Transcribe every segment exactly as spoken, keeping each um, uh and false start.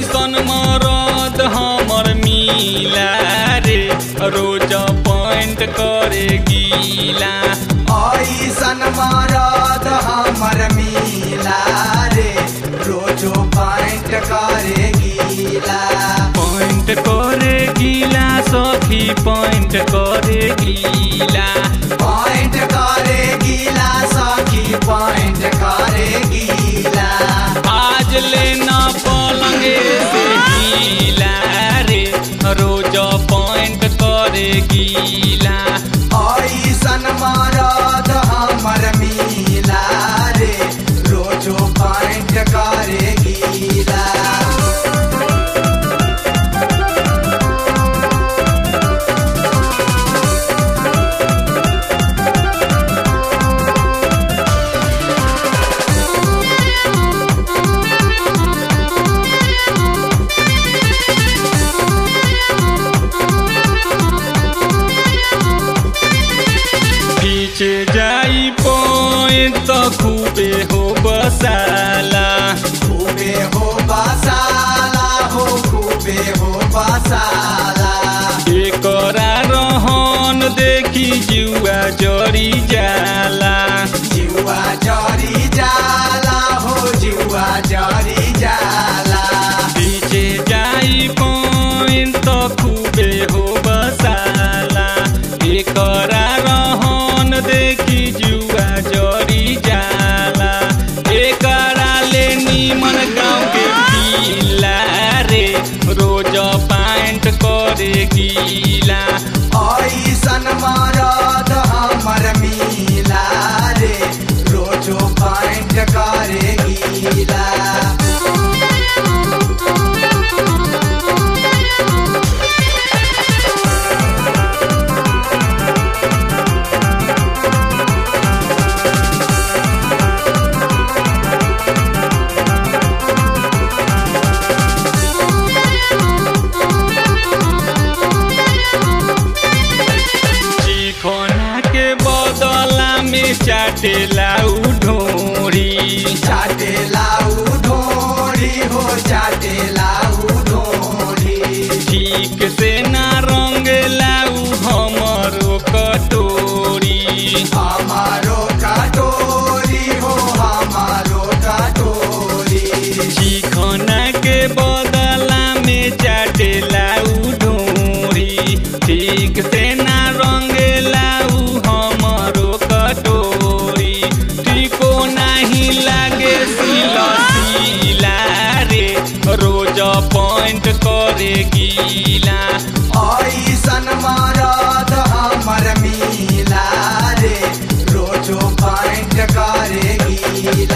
ऐसन मरद हमर मिला रे रोज पॉइंट करे गीला। ऐसन मरद हमर मिला रे रोजो पॉइंट करे गीला। पॉइंट करे गीला सखी पॉइंट करे गीला। पॉइंट करे गीला सखी पॉइंट करे गीला। आज लेना पलंगे से गीला रे रोज पॉइंट करे गीला। ऐसन मरद हमर मिला रे रोजो पॉइंट करे गीला। पीछे जाई पॉइंट तो खूबे हो बसाला। खूबे हो बसाला हो खूबे हो बसाला। एकरा रहन देखी जुआ जरी जाला। जुआ जरी जाला हो जुआ जरी जाला। पीछे जाई पॉइंट तो खूबे हो बसाला। एकरा रहन देखी जुआ जरी जाला। एकरा ले नीमन गाँव के पीला रे रोज पॉइंट करे गीला। ऐसन मरद हमर मिला रे रोजो पॉइंट करे गीला। चिखना के बदला में चाटेला ढोरी। चाटेला ढोरी हो चाटेला ढोरी। ठीक से ना रंगला हमरो कटोरी। हमारो कटोरी हो हमारो कटोरी। चिखना के बदला में चाटेला ढोरी। ठीक से ना रंगला हमरो कटोरी। ठीको नहीं लागे सिला सिला रे रोज पॉइंट करे गीला। ऐसन मरद हमर मिला रे रोजो पॉइंट करे गीला।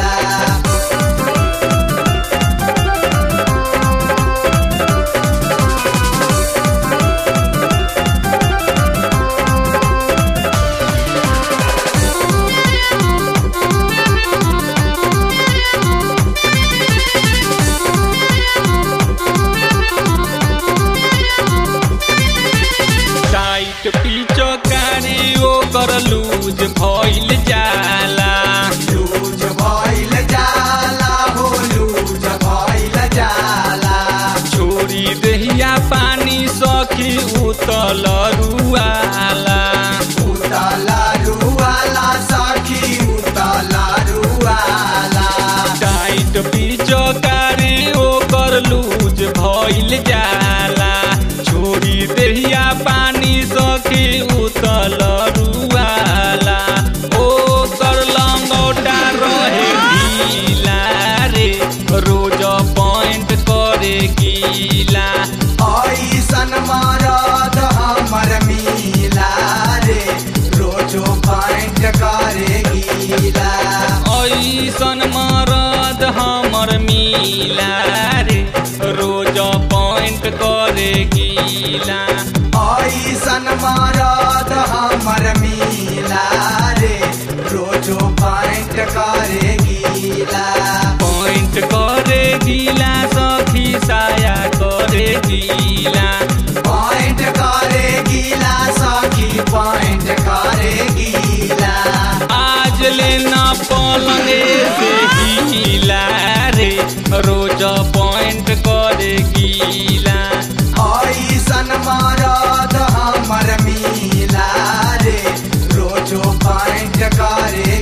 टाइट पिचकारी ओकर लूज भइल जाला। लूज भइल जाला हो लूज भइल जाला। छोड़ी दहिया पानी सखी उतल रुआला। उतल रुआला सखी उतल रुआला। टाइट पिचकारी ओकर लूज भइल जाला। छोड़ी दहिया पानी सखी उतल रुआला। ओकर लंगोटा रहे ढीला रे रोज पॉइंट करे गीला। ऐसन मरद हमर मिला रे रोजो पॉइंट करे गीला। ऐसन मरद हमर मिला रे रोज पॉइंट करे गीला। ऐसन मरद हमर मिला रे रोजो पॉइंट करे गीला। पॉइंट करे गीला सखी साया करे गीला। पॉइंट करे गीला सखी पॉइंट करे गीला। आज लेना पलंगे से गीला रे रोज पॉइंट पॉइंट करे गीला। ऐसन मरद हमर मिला रे रोजो पॉइंट करे